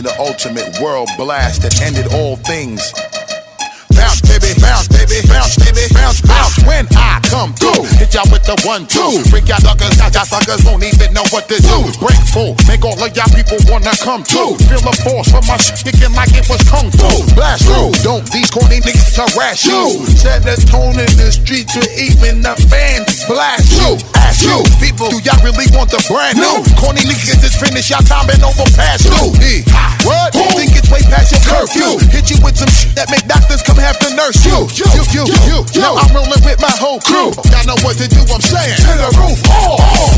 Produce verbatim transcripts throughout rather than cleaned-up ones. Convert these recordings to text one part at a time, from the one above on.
to the ultimate world blast that ended all things. Bounce, baby, bounce, baby, bounce, baby, bounce, bounce. When I come through, hit y'all with the one, two. Freak y'all suckers, y'all suckers won't even know what to do. Break full, make all of y'all people wanna come through. Feel the force from my shit kicking like it was kung fu. Blast through, don't these corny niggas harass you. Set the tone in the streets with even the fans blast you. Ask you, people, do y'all really want the brand new? Corny niggas just finished, y'all time been over past you. What? Think it's way past your curfew. Hit you with some shit that make doctors come have to nurse you. You, you, you, you, you. Now I'm rolling with my whole crew. Y'all know what to do, I'm saying. To the roof, oh, oh.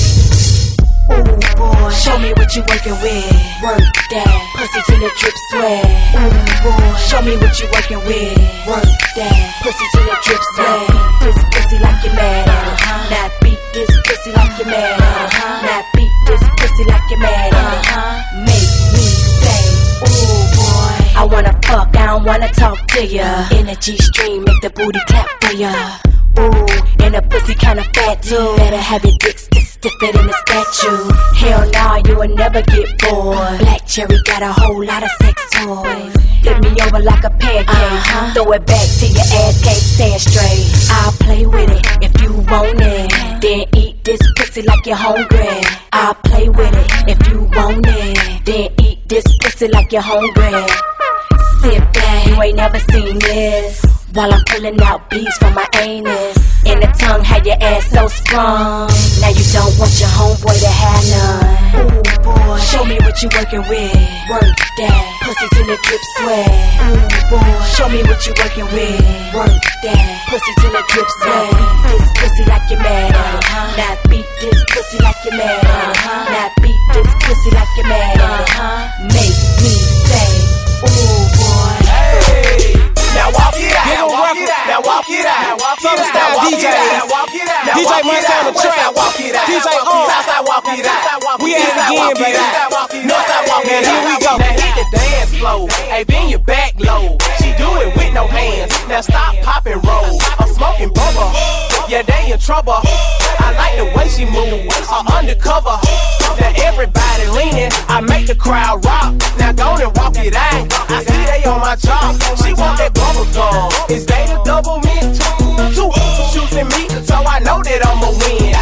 Ooh boy, show me what you working with. Work that, pussy till it drip sweat. Ooh boy, show me what you working with. Work that, pussy till it drip sweat. This pussy like you mad at it. Now beat this pussy like you mad at it. Now beat this pussy like you mad at it. Make me say, ooh boy, I wanna fuck, I don't wanna talk to ya. Energy stream, make the booty clap for ya. Ooh, and the pussy kinda fat too. Better have your dick stiff stiffer than a statue. Hell nah, you will never get bored. Black Cherry got a whole lot of sex toys. Hit me over like a pancake. Uh-huh. Throw it back till your ass can't stand straight. I'll play with it if you want it. Then eat this pussy like you're hungry. I'll play with it if you want it. Then eat this pussy like you're hungry. Sit back, you ain't never seen this. While I'm pulling out beats from my anus. In the tongue, had your ass so sprung. Now you don't want your homeboy to have none. Ooh boy, show me what you working with. Work that, pussy till it drip sweat. Ooh boy, show me what you working with. Work that, pussy till it drip sweat. This pussy like you mad at it. Now beat this pussy like you mad at it. Now beat this pussy like you mad at it. Make me say, ooh boy. Hey. Now walk it out, now walk it out, now walk it out, now walk it out, now walk it out, now walk it out, D J Munch on the track, walk it out, D J on, Southside walk it out, we at it again, baby. Northside walk it out, here we go. Now hit the dance floor, hey bend your back low. She do it with no hands, now stop, pop and roll. I'm smoking bubble, yeah they in trouble. I like the way she move, her undercover. Now everybody leaning, I make the crowd rock. Now go and walk it out, I see they on my job. She want that bubble gum, is they the double mint? Two shooting me, so I know that I'ma win.